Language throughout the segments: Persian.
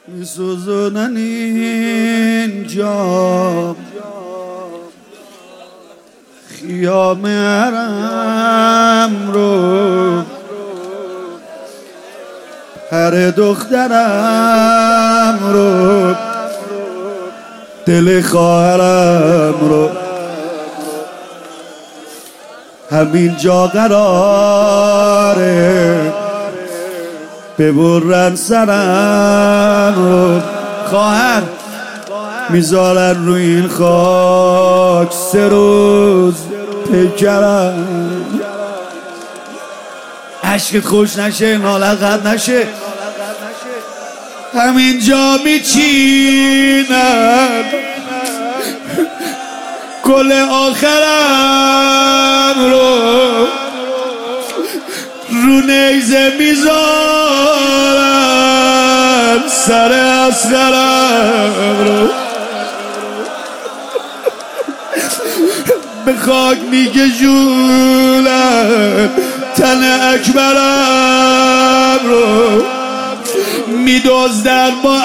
میسوزونن اینجا خیام حرم رو، هر دخترم رو، دل خواهرم رو، همینجا قراره ببرن سرم رو. خواهر میذارن رو این خاک 3 روز پیکرم. عشقت خوش نشه، نالقت نشه، همینجا میچینن گل آخرم رو، رو نیزه میذارن سر اصغرم رو، به خاک میکشونن تن اکبرم رو، میدزدن با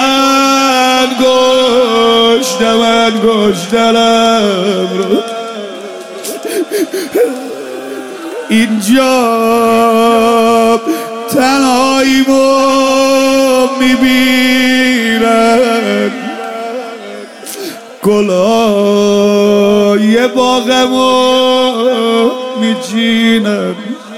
انگشترم رو. اینجا تنهاییمو میبینن، گلای باغمو میچینن.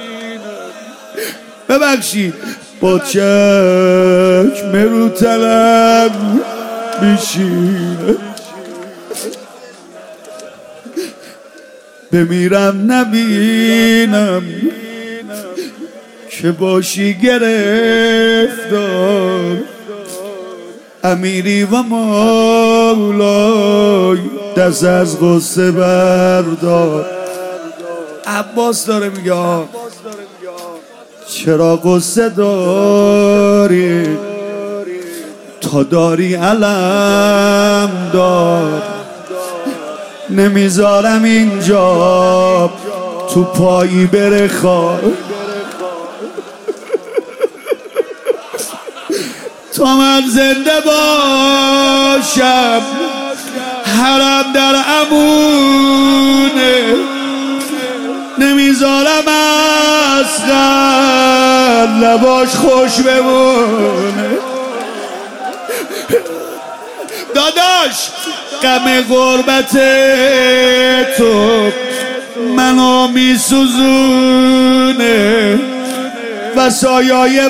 ببخشید با چشم رو تنم میشینه، بمیرم نبینم که باشی گرفتار، امیری و مولای دست از غصه بردار. عباس داره میگه چرا غصه داری تا داری علم دار، نمیذارم اینجا تو پایی بره خار، تا من زنده باشم حرم در امونه، نمیذارم اصغر لباش خوش بمونه. داداش غم غربت تو منو میسوزونه و سایای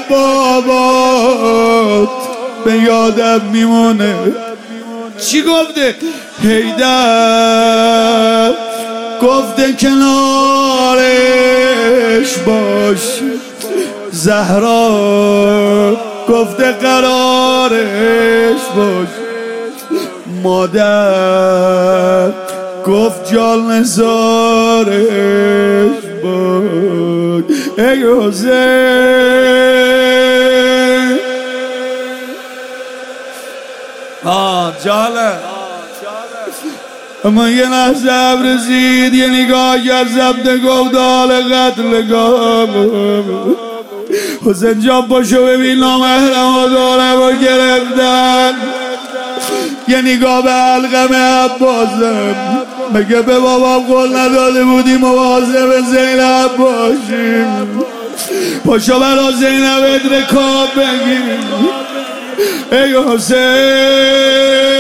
بابات به یادم میمونه. چی گفته؟ حیدر گفته کنارش باش، زهرا گفته قرارش باش، مادر گفت جان نثارش باش. ای حسین جاله، اما یه لحظه عبر رسید، یه نگاه کرد ضبط گفت حال قتل گام. حسین جان پاشو ببین نامحرم ها داره با گرفتن. یه نگاه به علقم عباسم، مگه به بابام قول نداده بودی مواظب زینب باشیم؟ پاشو برا زینب رکاب بگیم. ای حسین